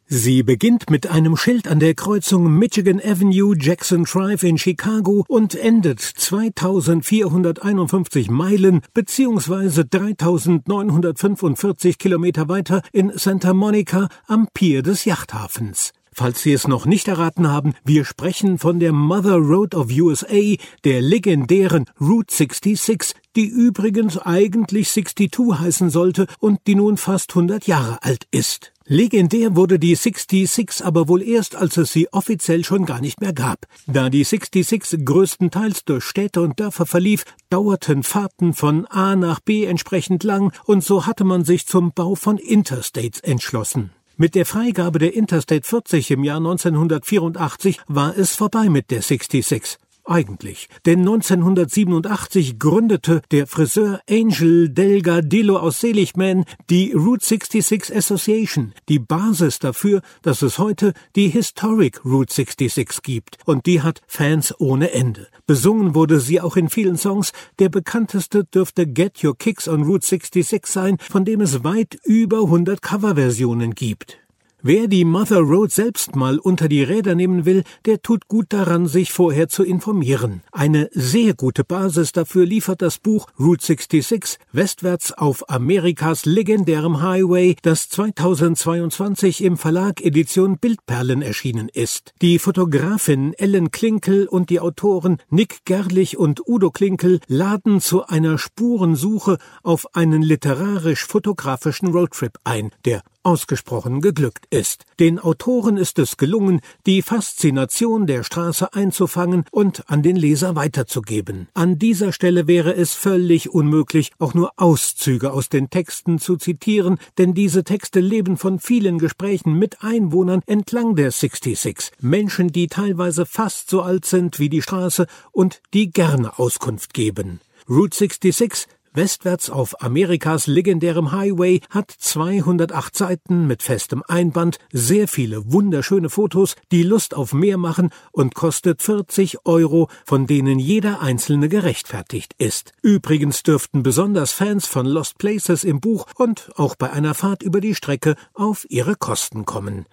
Sie beginnt mit einem Schild an der Kreuzung Michigan Avenue, Jackson Drive in Chicago und endet 2451 Meilen bzw. 3945 Kilometer weiter in Santa Monica am Pier des Yachthafens. Falls Sie es noch nicht erraten haben, wir sprechen von der Mother Road of USA, der legendären Route 66, die übrigens eigentlich 62 heißen sollte und die nun fast 100 Jahre alt ist. Legendär wurde die 66 aber wohl erst, als es sie offiziell schon gar nicht mehr gab. Da die 66 größtenteils durch Städte und Dörfer verlief, dauerten Fahrten von A nach B entsprechend lang und so hatte man sich zum Bau von Interstates entschlossen. Mit der Freigabe der Interstate 40 im Jahr 1984 war es vorbei mit der 66. Eigentlich, denn 1987 gründete der Friseur Angel Delgadillo aus Seligman die Route 66 Association, die Basis dafür, dass es heute die Historic Route 66 gibt. Und die hat Fans ohne Ende. Besungen wurde sie auch in vielen Songs. Der bekannteste dürfte Get Your Kicks on Route 66 sein, von dem es weit über 100 Coverversionen gibt. Wer die Mother Road selbst mal unter die Räder nehmen will, der tut gut daran, sich vorher zu informieren. Eine sehr gute Basis dafür liefert das Buch Route 66, westwärts auf Amerikas legendärem Highway, das 2022 im Verlag Edition Bildperlen erschienen ist. Die Fotografin Ellen Klinkel und die Autoren Nick Gerlich und Udo Klinkel laden zu einer Spurensuche auf einen literarisch-fotografischen Roadtrip ein, der ausgesprochen geglückt ist. Den Autoren ist es gelungen, die Faszination der Straße einzufangen und an den Leser weiterzugeben. An dieser Stelle wäre es völlig unmöglich, auch nur Auszüge aus den Texten zu zitieren, denn diese Texte leben von vielen Gesprächen mit Einwohnern entlang der 66. Menschen, die teilweise fast so alt sind wie die Straße und die gerne Auskunft geben. Route 66 westwärts auf Amerikas legendärem Highway hat 208 Seiten mit festem Einband, sehr viele wunderschöne Fotos, die Lust auf mehr machen und kostet 40 €, von denen jeder einzelne gerechtfertigt ist. Übrigens dürften besonders Fans von Lost Places im Buch und auch bei einer Fahrt über die Strecke auf ihre Kosten kommen.